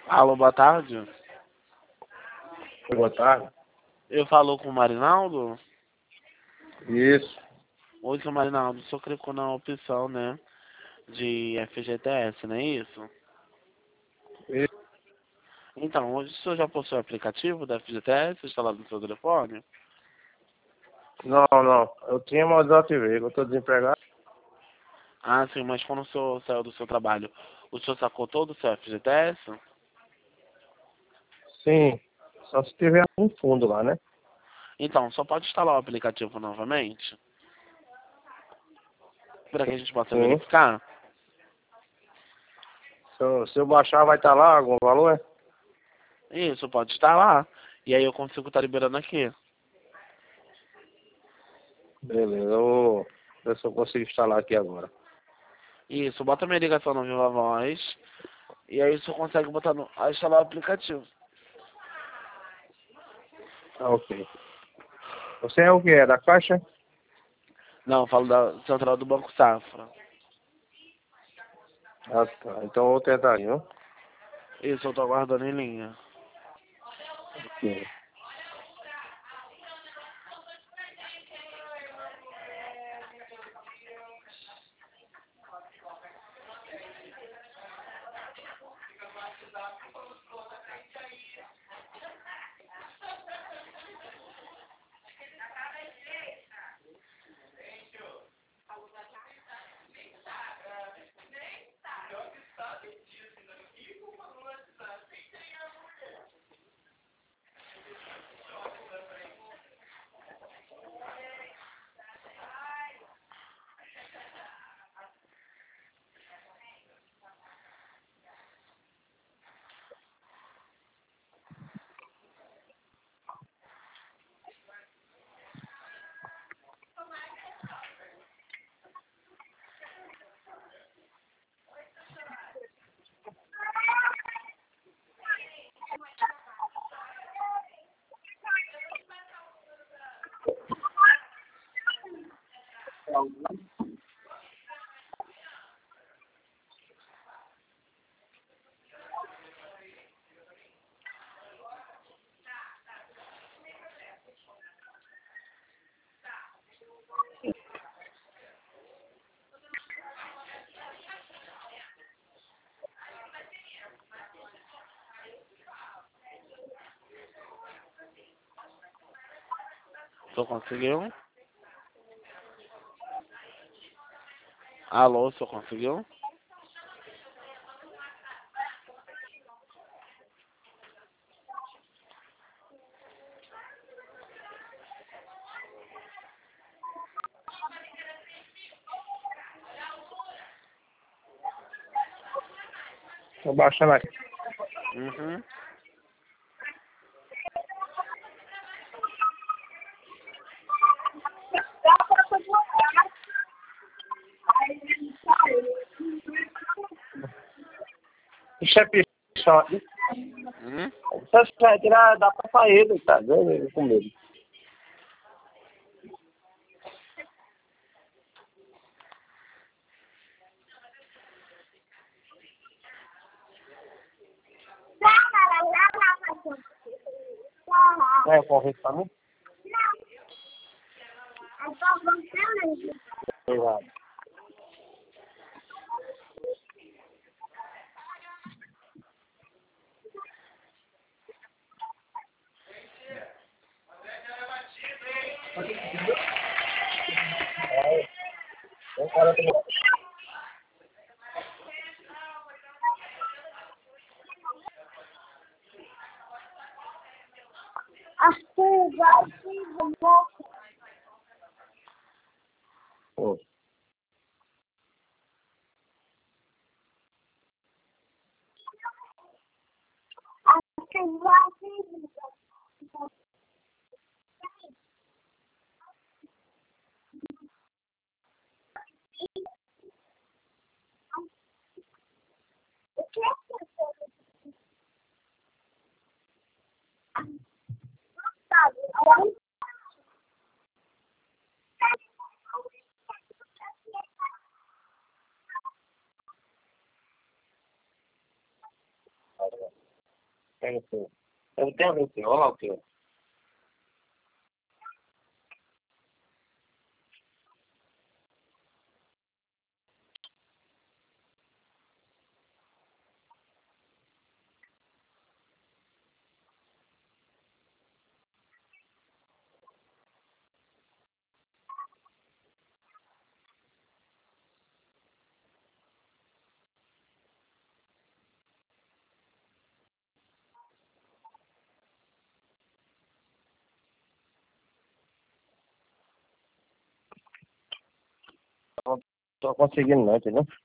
Alô, boa tarde. Boa tarde. Eu falo com o Marinaldo. Isso. Oi, seu Marinaldo. O senhor clicou na opção, né? De FGTS, não é isso? Isso. Então, hoje o senhor já possui o aplicativo da FGTS instalado no seu telefone? Não, não. Eu tinha, mas desativei. Eu estou desempregado. Ah, sim, mas quando o senhor saiu do seu trabalho, o senhor sacou todo o seu FGTS? Sim. Só se tiver um fundo lá, né? Então, só pode instalar o aplicativo novamente? Para que a gente possa Sim. verificar? Se eu baixar, vai estar lá algum valor? Isso, pode instalar. E aí eu consigo estar liberando aqui. Beleza. Eu vou ver se eu consigo instalar aqui agora. Isso, bota minha ligação no Viva Voz. E aí o senhor consegue botar instalar o aplicativo. Ah, ok. Você é o que? É da Caixa? Não, eu falo da central do Banco Safra. Ah, tá. Então eu vou tentar aí, viu? Isso, eu tô aguardando em linha. Ok. O senhor conseguiu? Alô, o senhor conseguiu? Tô baixando aqui. Uhum. Isso é pichão. Uhum. Se vai tirar, dá pra sair, tá? Eu com medo. É, convite pra mim? Obrigado. Eu quero que Pô. अब त्यहाँ गएको होला त्यो अब पछि किन न किन